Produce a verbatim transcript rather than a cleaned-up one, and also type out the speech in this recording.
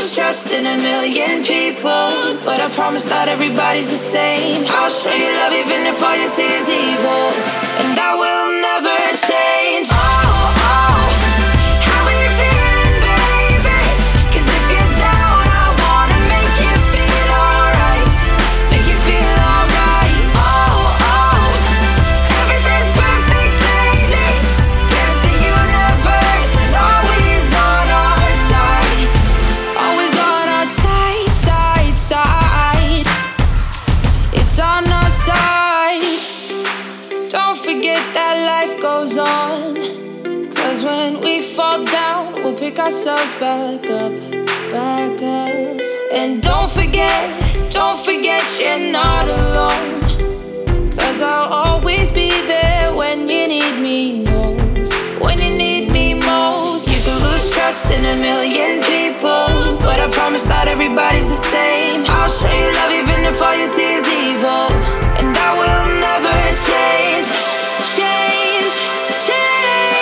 lose trust in a million people, but I promise not everybody's the same. I'll show you love even if all you see is evil, and I will never change. Oh, oh, how are you feeling, baby? 'Cause if you're down, I wanna make you feel alright. Make you feel alright. Oh, oh, everything's perfect lately. Guess the universe is always on our side. Always on our side, side, side. It's on our side. Don't forget that life goes on. 'Cause when we fall down, we'll pick ourselves back up, back up. And don't forget, don't forget you're not alone. 'Cause I'll always be there when you need me most. When you need me most. You can lose trust in a million people, but I promise not everybody's the same. I'll show you love even if all you see is evil, and I will never change, change, change.